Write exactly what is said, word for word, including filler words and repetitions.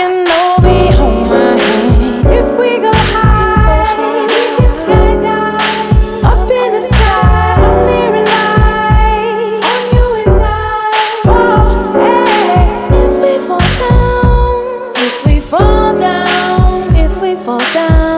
can all be hold my hand. If we go high, we can skydive up in the sky. Only rely on you and I. Oh, hey. If we fall down, if we fall down, if we fall down.